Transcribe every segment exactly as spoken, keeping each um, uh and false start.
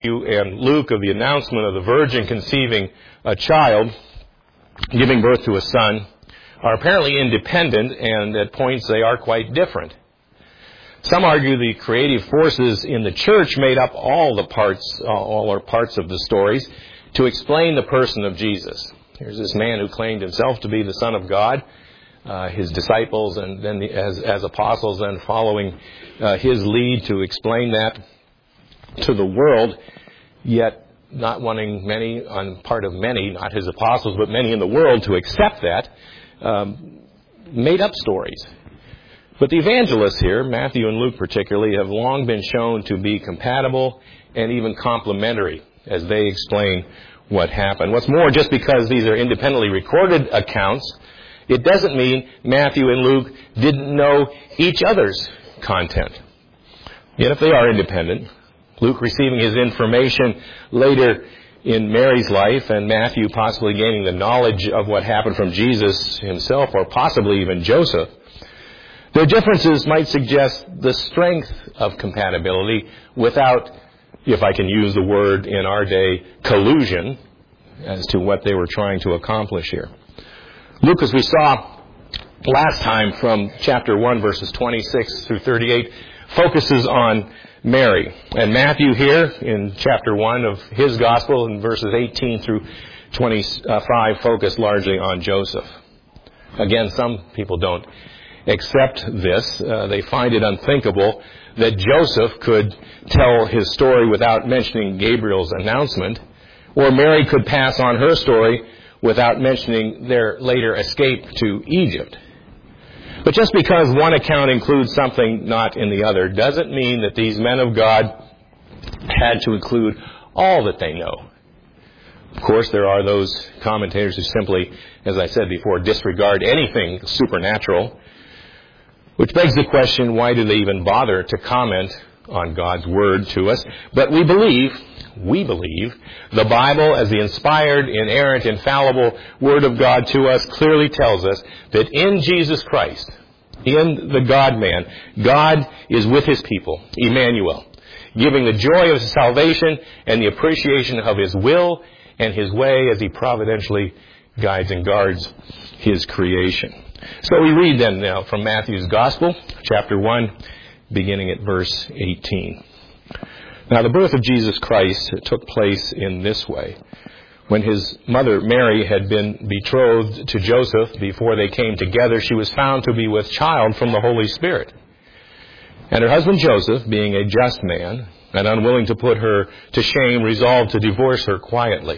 and Luke of the announcement of the virgin conceiving a child, giving birth to a son, are apparently independent, and at points they are quite different. Some argue the creative forces in the church made up all the parts, all or parts of the stories to explain the person of Jesus. Here's this man who claimed himself to be the Son of God, uh, his disciples and then the, as, as apostles then following uh, his lead to explain that to the world, yet not wanting many, on part of many, not his apostles, but many in the world to accept that, um, made up stories. But the evangelists here, Matthew and Luke particularly, have long been shown to be compatible and even complementary as they explain what happened. What's more, just because these are independently recorded accounts, it doesn't mean Matthew and Luke didn't know each other's content. Yet if they are independent, Luke receiving his information later in Mary's life, and Matthew possibly gaining the knowledge of what happened from Jesus himself, or possibly even Joseph, their differences might suggest the strength of compatibility without, if I can use the word in our day, collusion as to what they were trying to accomplish here. Luke, as we saw last time from chapter one, verses twenty-six through thirty-eight, focuses on Mary. And Matthew here in chapter one of his gospel in verses eighteen through twenty-five focused largely on Joseph. Again, some people don't accept this. Uh, they find it unthinkable that Joseph could tell his story without mentioning Gabriel's announcement, or Mary could pass on her story without mentioning their later escape to Egypt. But just because one account includes something not in the other doesn't mean that these men of God had to include all that they know. Of course, there are those commentators who simply, as I said before, disregard anything supernatural, which begs the question, why do they even bother to comment on God's Word to us? But we believe, we believe, the Bible as the inspired, inerrant, infallible Word of God to us clearly tells us that in Jesus Christ, in the God-man, God is with His people, Emmanuel, giving the joy of salvation and the appreciation of His will and His way as He providentially guides and guards His creation. So we read then now from Matthew's Gospel, chapter one, beginning at verse eighteen. Now the birth of Jesus Christ took place in this way. When his mother Mary had been betrothed to Joseph, before they came together, she was found to be with child from the Holy Spirit. And her husband Joseph, being a just man and unwilling to put her to shame, resolved to divorce her quietly.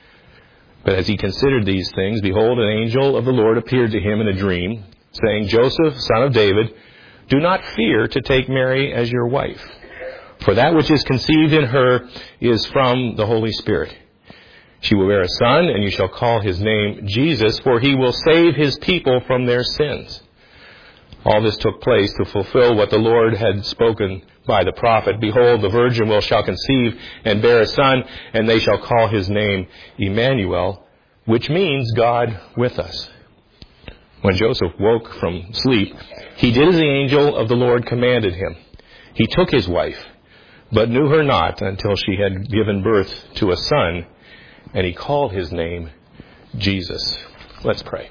But as he considered these things, behold, an angel of the Lord appeared to him in a dream, saying, Joseph, son of David, do not fear to take Mary as your wife, for that which is conceived in her is from the Holy Spirit. She will bear a son, and you shall call his name Jesus, for he will save his people from their sins. All this took place to fulfill what the Lord had spoken by the prophet. Behold, the virgin will shall conceive and bear a son, and they shall call his name Emmanuel, which means God with us. When Joseph woke from sleep, he did as the angel of the Lord commanded him. He took his wife, but knew her not until she had given birth to a son, and he called his name Jesus. Let's pray.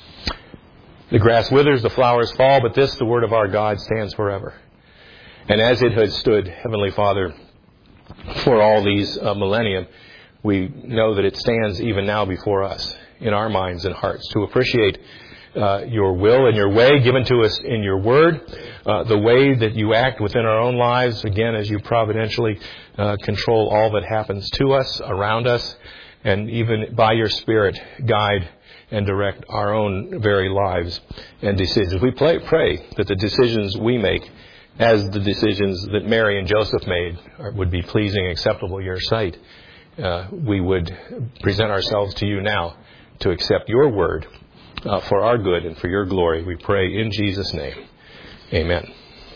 The grass withers, the flowers fall, but this, the word of our God, stands forever. And as it has stood, Heavenly Father, for all these uh, millennium, we know that it stands even now before us, in our minds and hearts, to appreciate uh, your will and your way given to us in your word, uh, the way that you act within our own lives, again, as you providentially uh, control all that happens to us, around us, and even by your Spirit guide and direct our own very lives and decisions. We pray, pray that the decisions we make, as the decisions that Mary and Joseph made, would be pleasing and acceptable in your sight. Uh, we would present ourselves to you now to accept your word uh, for our good and for your glory. We pray in Jesus' name. Amen.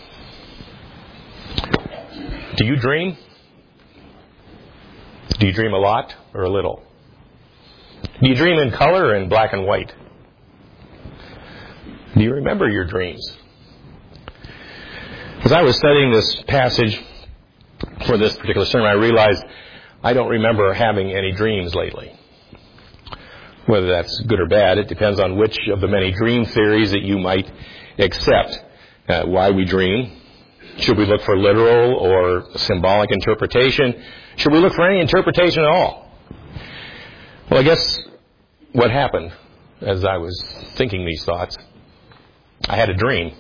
Do you dream? Do you dream a lot or a little? Do you dream in color or in black and white? Do you remember your dreams? As I was studying this passage for this particular sermon, I realized I don't remember having any dreams lately. Whether that's good or bad, it depends on which of the many dream theories that you might accept. Uh, why we dream. Should we look for literal or symbolic interpretation? Should we look for any interpretation at all? Well, I guess what happened as I was thinking these thoughts, I had a dream.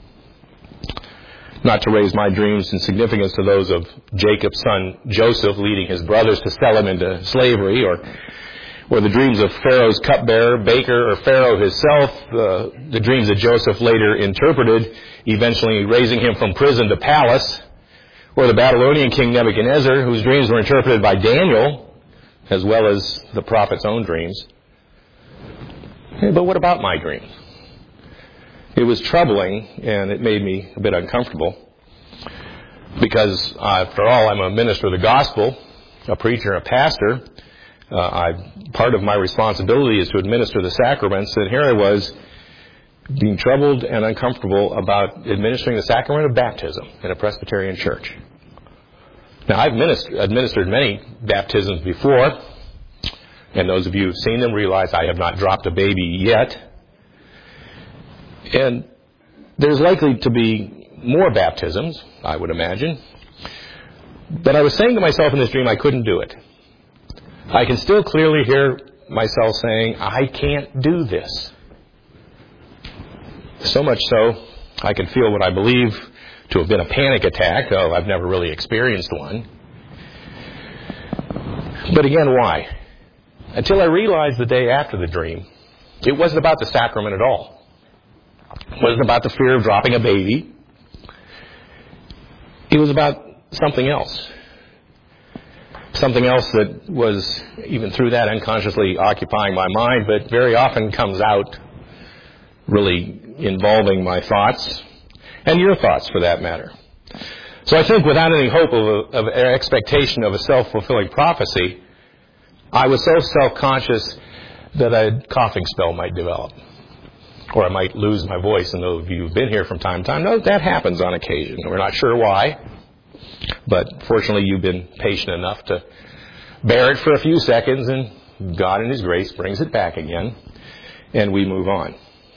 Not to raise my dreams in significance to those of Jacob's son Joseph leading his brothers to sell him into slavery, or or the dreams of Pharaoh's cupbearer, baker, or Pharaoh himself, uh, the dreams that Joseph later interpreted, eventually raising him from prison to palace, or the Babylonian king Nebuchadnezzar, whose dreams were interpreted by Daniel, as well as the prophet's own dreams. Hey, but what about my dreams? It was troubling, and it made me a bit uncomfortable, because uh, after all, I'm a minister of the gospel, a preacher, a pastor. Uh, I, part of my responsibility is to administer the sacraments, and here I was being troubled and uncomfortable about administering the sacrament of baptism in a Presbyterian church. Now, I've minister, administered many baptisms before, and those of you who've seen them realize I have not dropped a baby yet. And there's likely to be more baptisms, I would imagine. But I was saying to myself in this dream I couldn't do it. I can still clearly hear myself saying, I can't do this. So much so, I can feel what I believe to have been a panic attack, though I've never really experienced one. But again, why? Until I realized the day after the dream, it wasn't about the sacrament at all. It wasn't about the fear of dropping a baby. It was about something else. Something else that was, even through that, unconsciously occupying my mind, but very often comes out really involving my thoughts, and your thoughts for that matter. So I think without any hope of, a, of an expectation of a self-fulfilling prophecy, I was so self-conscious that a coughing spell might develop. Or I might lose my voice, and those of you who've been here from time to time know that happens on occasion. We're not sure why, but fortunately you've been patient enough to bear it for a few seconds, and God in His grace brings it back again, and we move on.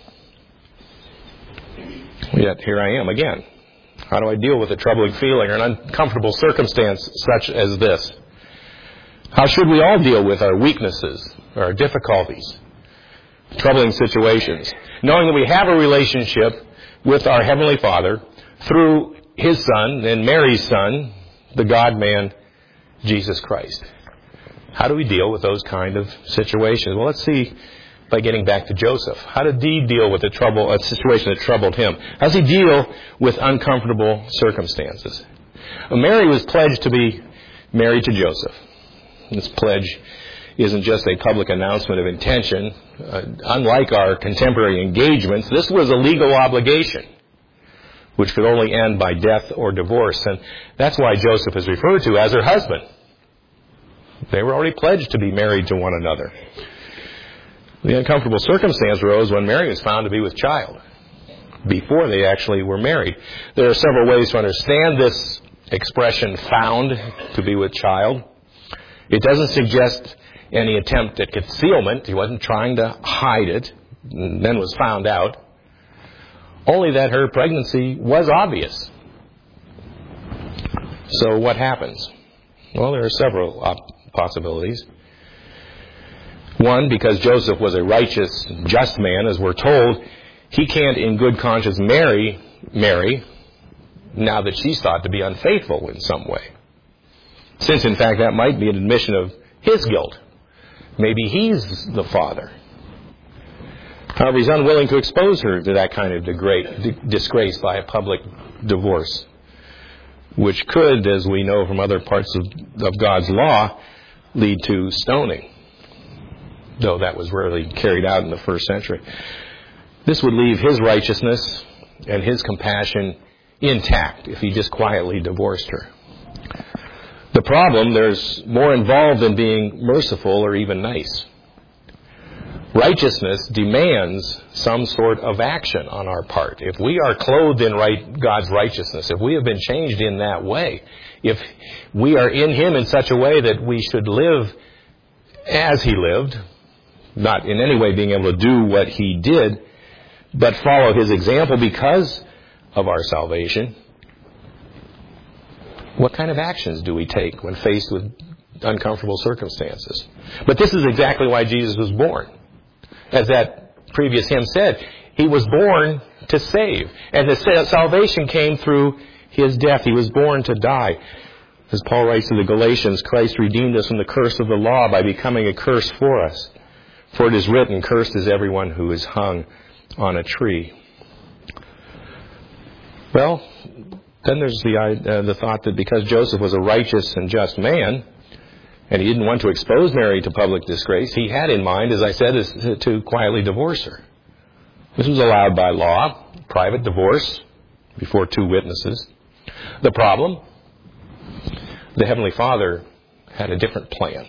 Yet here I am again. How do I deal with a troubling feeling or an uncomfortable circumstance such as this? How should we all deal with our weaknesses, or our difficulties, troubling situations, knowing that we have a relationship with our Heavenly Father through His Son and Mary's Son, the God-man, Jesus Christ? How do we deal with those kind of situations? Well, let's see by getting back to Joseph. How did he deal with a trouble, a situation that troubled him? How does he deal with uncomfortable circumstances? Well, Mary was pledged to be married to Joseph. This pledge isn't just a public announcement of intention. Uh, unlike our contemporary engagements, this was a legal obligation, which could only end by death or divorce. And that's why Joseph is referred to as her husband. They were already pledged to be married to one another. The uncomfortable circumstance arose when Mary was found to be with child, before they actually were married. There are several ways to understand this expression, found to be with child. It doesn't suggest any attempt at concealment. He wasn't trying to hide it, and then was found out. Only that her pregnancy was obvious. So what happens? Well, there are several op- possibilities. One, because Joseph was a righteous, just man, as we're told, he can't in good conscience marry Mary now that she's thought to be unfaithful in some way. Since, in fact, that might be an admission of his guilt. Maybe he's the father. However, he's unwilling to expose her to that kind of degrade, d- disgrace by a public divorce, which could, as we know from other parts of, of God's law, lead to stoning, though that was rarely carried out in the first century. This would leave his righteousness and his compassion intact if he just quietly divorced her. The problem, there's more involved than being merciful or even nice. Righteousness demands some sort of action on our part. If we are clothed in right, God's righteousness, if we have been changed in that way, if we are in Him in such a way that we should live as He lived, not in any way being able to do what He did, but follow His example because of our salvation, what kind of actions do we take when faced with uncomfortable circumstances? But this is exactly why Jesus was born. As that previous hymn said, He was born to save. And the salvation came through His death. He was born to die. As Paul writes to the Galatians, Christ redeemed us from the curse of the law by becoming a curse for us. For it is written, cursed is everyone who is hung on a tree. Well, then there's the, uh, the thought that because Joseph was a righteous and just man, and he didn't want to expose Mary to public disgrace, he had in mind, as I said, is to quietly divorce her. This was allowed by law, private divorce before two witnesses. The problem? The Heavenly Father had a different plan.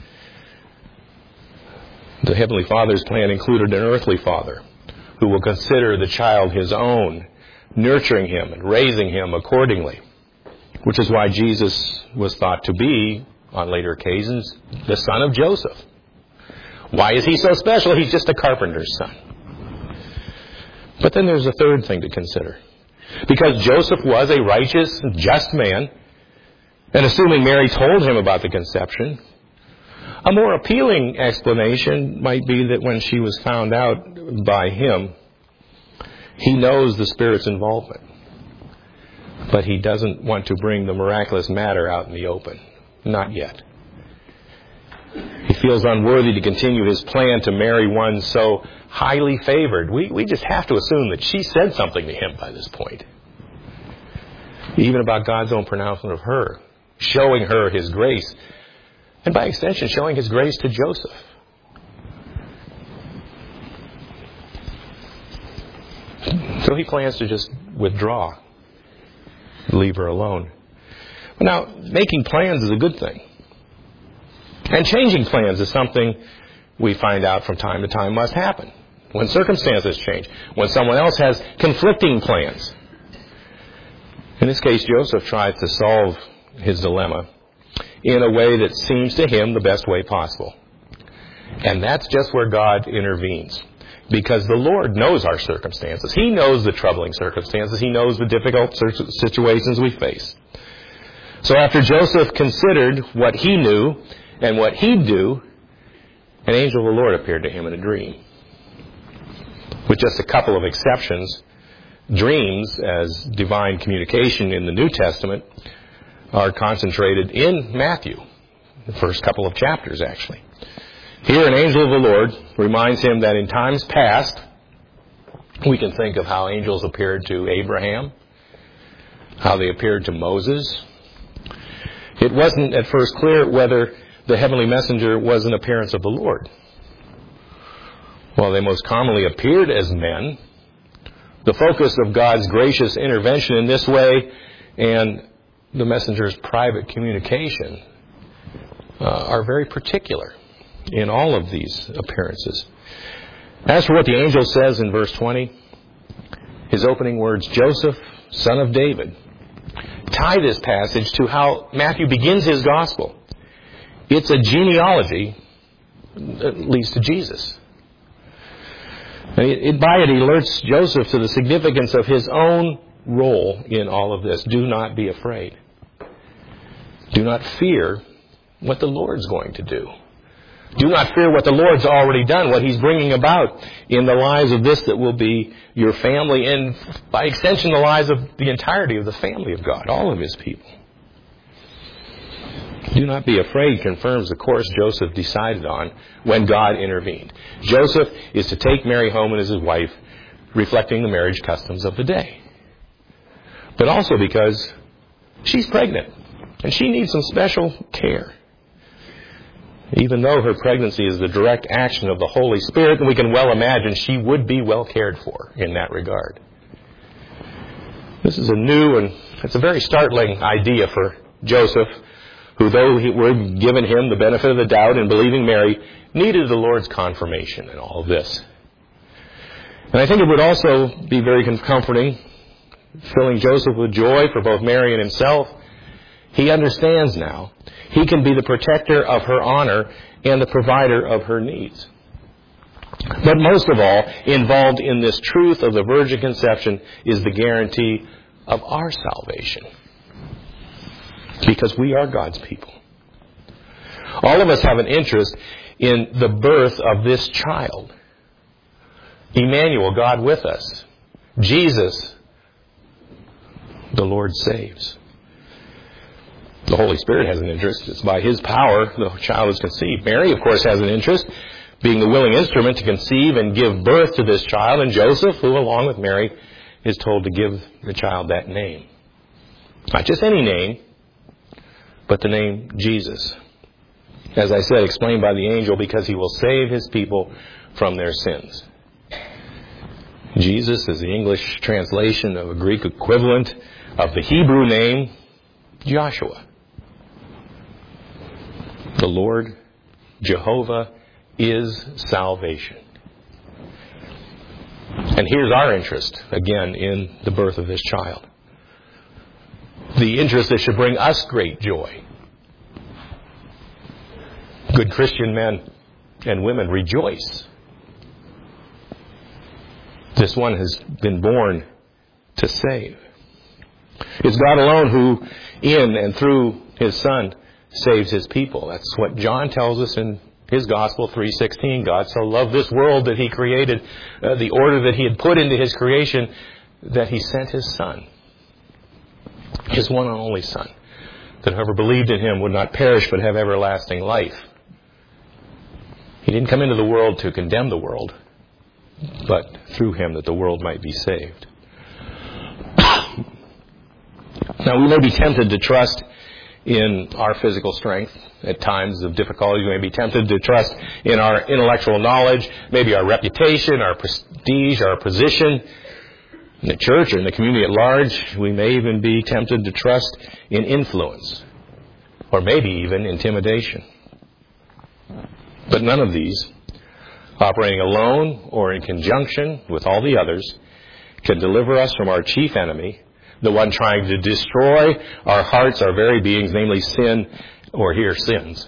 The Heavenly Father's plan included an earthly father who will consider the child his own, nurturing him and raising him accordingly, which is why Jesus was thought to be, on later occasions, the son of Joseph. Why is He so special? He's just a carpenter's son. But then there's a third thing to consider. Because Joseph was a righteous, just man, and assuming Mary told him about the conception, a more appealing explanation might be that when she was found out by him, he knows the Spirit's involvement, but he doesn't want to bring the miraculous matter out in the open. Not yet. He feels unworthy to continue his plan to marry one so highly favored. We, we just have to assume that she said something to him by this point. Even about God's own pronouncement of her, showing her His grace, and by extension, showing His grace to Joseph. So he plans to just withdraw, leave her alone. Now, making plans is a good thing. And changing plans is something we find out from time to time must happen. When circumstances change. When someone else has conflicting plans. In this case, Joseph tries to solve his dilemma in a way that seems to him the best way possible. And that's just where God intervenes. Because the Lord knows our circumstances. He knows the troubling circumstances. He knows the difficult situations we face. So after Joseph considered what he knew and what he'd do, an angel of the Lord appeared to him in a dream. With just a couple of exceptions, dreams as divine communication in the New Testament are concentrated in Matthew, the first couple of chapters actually. Here an angel of the Lord reminds him that in times past, we can think of how angels appeared to Abraham, how they appeared to Moses. It wasn't at first clear whether the heavenly messenger was an appearance of the Lord. While they most commonly appeared as men, the focus of God's gracious intervention in this way and the messenger's private communication uh, are very particular in all of these appearances. As for what the angel says in verse twenty, his opening words, Joseph, son of David, tie this passage to how Matthew begins his gospel. It's a genealogy that leads to Jesus. It, it, by it, he alerts Joseph to the significance of his own role in all of this. Do not be afraid. Do not fear what the Lord's going to do. Do not fear what the Lord's already done, what He's bringing about in the lives of this that will be your family, and by extension the lives of the entirety of the family of God, all of His people. Do not be afraid confirms the course Joseph decided on when God intervened. Joseph is to take Mary home as his wife, reflecting the marriage customs of the day. But also because she's pregnant, and she needs some special care. Even though her pregnancy is the direct action of the Holy Spirit, and we can well imagine she would be well cared for in that regard. This is a new and it's a very startling idea for Joseph, who, though he were given him the benefit of the doubt in believing Mary, needed the Lord's confirmation in all of this. And I think it would also be very comforting, filling Joseph with joy for both Mary and himself. He understands now. He can be the protector of her honor and the provider of her needs. But most of all, involved in this truth of the virgin conception is the guarantee of our salvation. Because we are God's people. All of us have an interest in the birth of this child. Emmanuel, God with us. Jesus, the Lord saves. The Holy Spirit has an interest. It's by His power the child is conceived. Mary, of course, has an interest, being the willing instrument to conceive and give birth to this child. And Joseph, who along with Mary, is told to give the child that name. Not just any name, but the name Jesus. As I said, explained by the angel, because He will save His people from their sins. Jesus is the English translation of a Greek equivalent of the Hebrew name Joshua. The Lord, Jehovah, is salvation. And here's our interest, again, in the birth of this child. The interest that should bring us great joy. Good Christian men and women, rejoice. This one has been born to save. It's God alone who, in and through His Son, saves His people. That's what John tells us in his Gospel, three sixteen. God so loved this world that He created, uh, the order that He had put into His creation, that He sent His Son, His one and only Son, that whoever believed in Him would not perish but have everlasting life. He didn't come into the world to condemn the world, but through Him that the world might be saved. Now, we may be tempted to trust in our physical strength at times of difficulty. We may be tempted to trust in our intellectual knowledge, maybe our reputation, our prestige, our position in the church or in the community at large. We may even be tempted to trust in influence, or maybe even intimidation. But none of these, operating alone or in conjunction with all the others, can deliver us from our chief enemy, the one trying to destroy our hearts, our very beings, namely sin, or here, sins.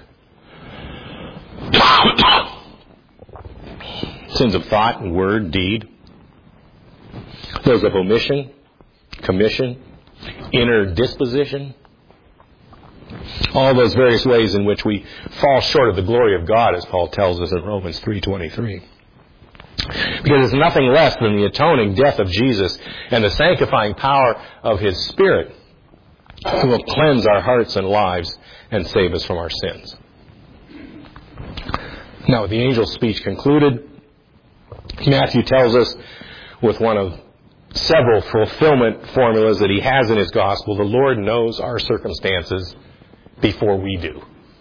Sins of thought, word, deed. Those of omission, commission, inner disposition. All those various ways in which we fall short of the glory of God, as Paul tells us in Romans three twenty-three. Because it's nothing less than the atoning death of Jesus and the sanctifying power of His Spirit who will cleanse our hearts and lives and save us from our sins. Now, with the angel's speech concluded, Matthew tells us, with one of several fulfillment formulas that he has in his gospel, the Lord knows our circumstances before we do.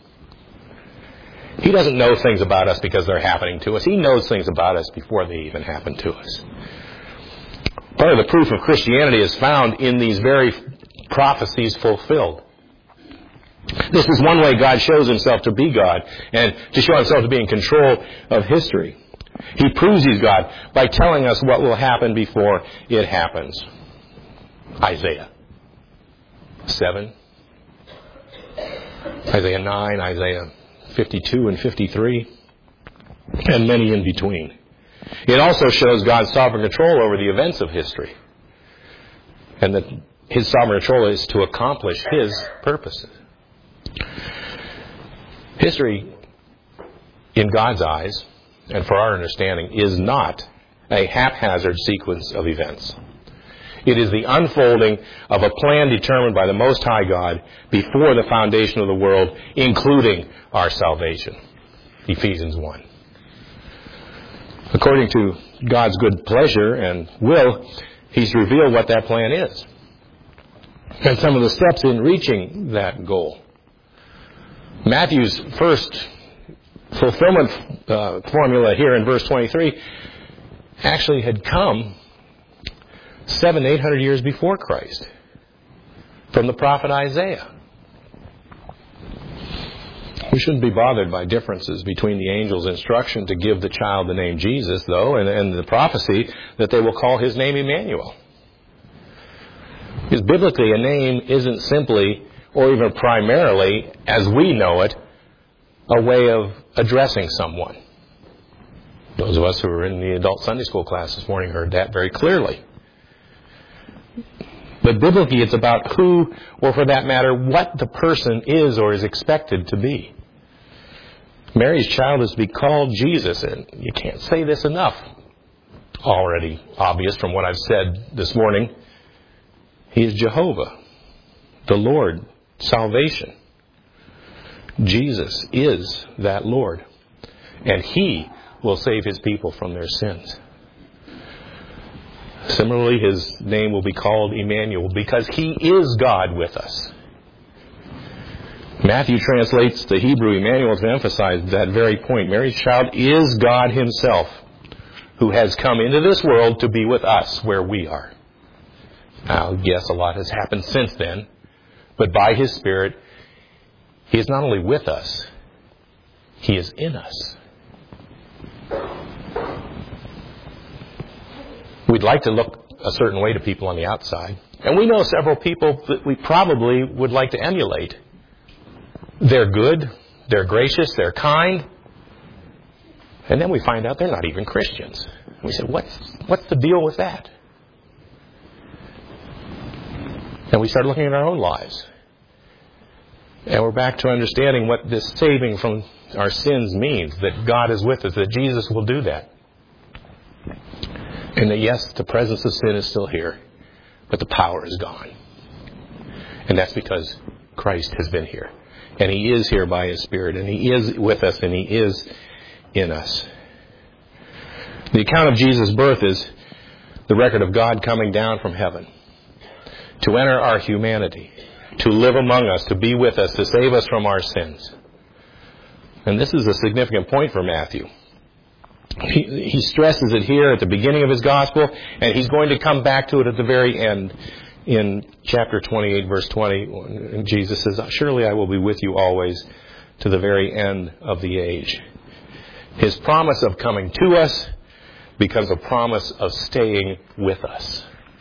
He doesn't know things about us because they're happening to us. He knows things about us before they even happen to us. Part of the proof of Christianity is found in these very prophecies fulfilled. This is one way God shows Himself to be God and to show Himself to be in control of history. He proves He's God by telling us what will happen before it happens. Isaiah seven, Isaiah nine, Isaiah fifty-two and fifty-three, and many in between. It also shows God's sovereign control over the events of history, and that His sovereign control is to accomplish His purposes. History, in God's eyes, and for our understanding, is not a haphazard sequence of events. It is the unfolding of a plan determined by the Most High God before the foundation of the world, including our salvation. Ephesians one. According to God's good pleasure and will, He's revealed what that plan is, and some of the steps in reaching that goal. Matthew's first fulfillment uh, formula here in verse twenty-three actually had come seven, eight hundred years before Christ, from the prophet Isaiah. We shouldn't be bothered by differences between the angel's instruction to give the child the name Jesus, though, and, and the prophecy that they will call his name Emmanuel. Because biblically, a name isn't simply, or even primarily, as we know it, a way of addressing someone. Those of us who were in the adult Sunday school class this morning heard that very clearly. But biblically, it's about who, or for that matter, what the person is or is expected to be. Mary's child is to be called Jesus, and you can't say this enough. Already obvious from what I've said this morning. He is Jehovah, the Lord, salvation. Jesus is that Lord, and He will save His people from their sins. Similarly, His name will be called Emmanuel because He is God with us. Matthew translates the Hebrew Emmanuel to emphasize that very point. Mary's child is God Himself, who has come into this world to be with us where we are. Now, yes, a lot has happened since then, but by His Spirit, He is not only with us, He is in us. We'd like to look a certain way to people on the outside. And we know several people that we probably would like to emulate. They're good, they're gracious, they're kind. And then we find out they're not even Christians. We say, what's, what's the deal with that? And we start looking at our own lives. And we're back to understanding what this saving from our sins means. That God is with us, that Jesus will do that. And that yes, the presence of sin is still here, but the power is gone. And that's because Christ has been here. And He is here by His Spirit. And He is with us. And He is in us. The account of Jesus' birth is the record of God coming down from heaven to enter our humanity, to live among us, to be with us, to save us from our sins. And this is a significant point for Matthew. He, he stresses it here at the beginning of his gospel, and he's going to come back to it at the very end in chapter twenty-eight, verse twenty. And Jesus says, surely I will be with you always to the very end of the age. His promise of coming to us becomes a promise of staying with us.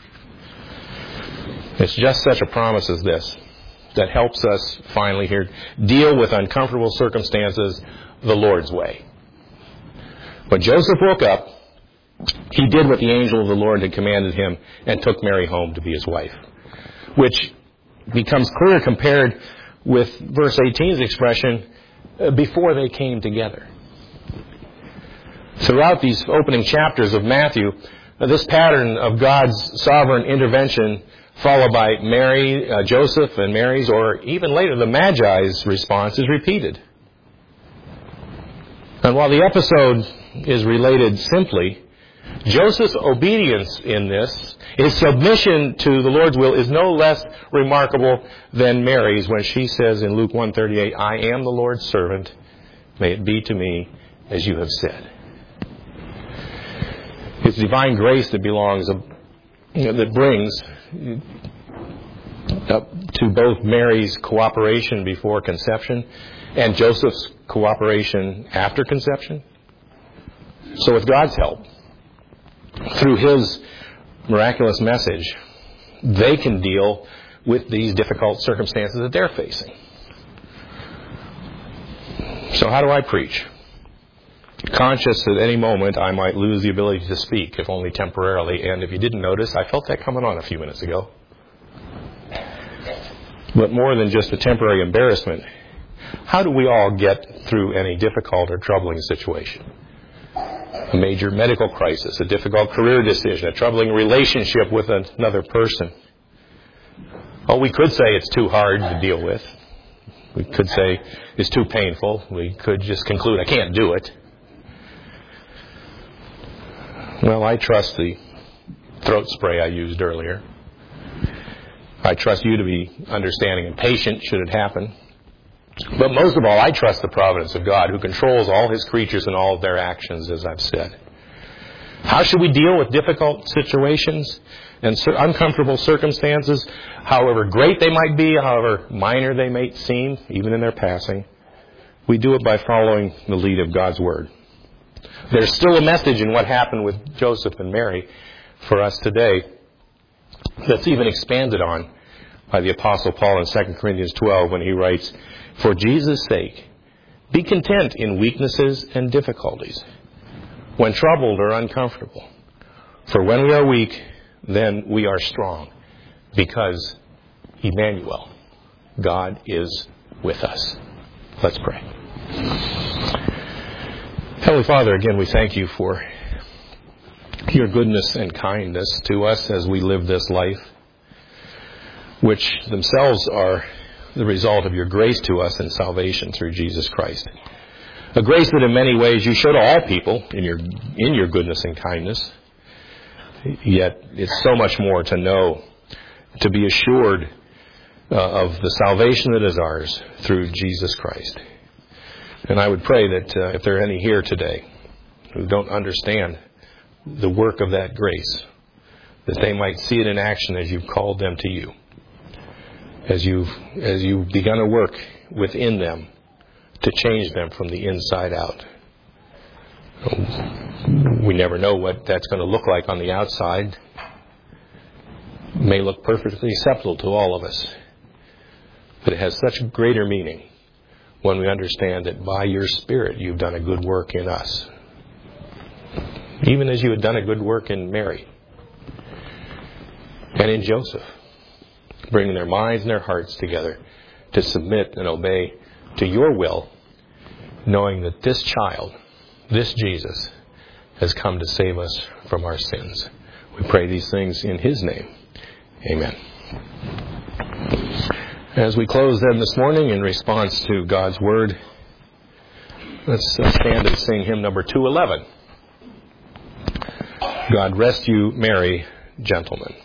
It's just such a promise as this that helps us finally here deal with uncomfortable circumstances the Lord's way. When Joseph woke up, he did what the angel of the Lord had commanded him and took Mary home to be his wife, which becomes clear compared with verse eighteen's expression, before they came together. Throughout these opening chapters of Matthew, this pattern of God's sovereign intervention, followed by Mary, uh, Joseph and Mary's, or even later the Magi's response, is repeated. And while the episode is related simply, Joseph's obedience in this, his submission to the Lord's will, is no less remarkable than Mary's when she says in Luke one thirty-eight, I am the Lord's servant, may it be to me as you have said. It's divine grace that belongs, you know, that brings up to both Mary's cooperation before conception and Joseph's cooperation after conception. So with God's help, through His miraculous message, they can deal with these difficult circumstances that they're facing. So how do I preach? Conscious that any moment I might lose the ability to speak, if only temporarily. And if you didn't notice, I felt that coming on a few minutes ago. But more than just a temporary embarrassment, how do we all get through any difficult or troubling situation? A major medical crisis, a difficult career decision, a troubling relationship with another person. Oh, we could say it's too hard to deal with. We could say it's too painful. We could just conclude, I can't do it. Well, I trust the throat spray I used earlier. I trust you to be understanding and patient should it happen. But most of all, I trust the providence of God, who controls all His creatures and all of their actions, as I've said. How should we deal with difficult situations and uncomfortable circumstances, however great they might be, however minor they may seem, even in their passing? We do it by following the lead of God's Word. There's still a message in what happened with Joseph and Mary for us today that's even expanded on by the Apostle Paul in Second Corinthians twelve when he writes, "For Jesus' sake, be content in weaknesses and difficulties, when troubled or uncomfortable. For when we are weak, then we are strong, because Emmanuel, God is with us." Let's pray. Heavenly Father, again, we thank you for your goodness and kindness to us as we live this life, which themselves are the result of your grace to us in salvation through Jesus Christ. A grace that in many ways you show to all people in your in your goodness and kindness. Yet it's so much more to know, to be assured uh, of the salvation that is ours through Jesus Christ. And I would pray that uh, if there are any here today who don't understand the work of that grace, that they might see it in action as you've called them to you, as you've, as you've begun a work within them to change them from the inside out. We never know what that's going to look like on the outside. It may look perfectly acceptable to all of us, but it has such greater meaning when we understand that by your Spirit you've done a good work in us, even as you had done a good work in Mary and in Joseph, bringing their minds and their hearts together to submit and obey to your will, knowing that this child, this Jesus, has come to save us from our sins. We pray these things in His name. Amen. As we close then this morning in response to God's Word, let's stand and sing hymn number two eleven. God rest you, merry gentlemen.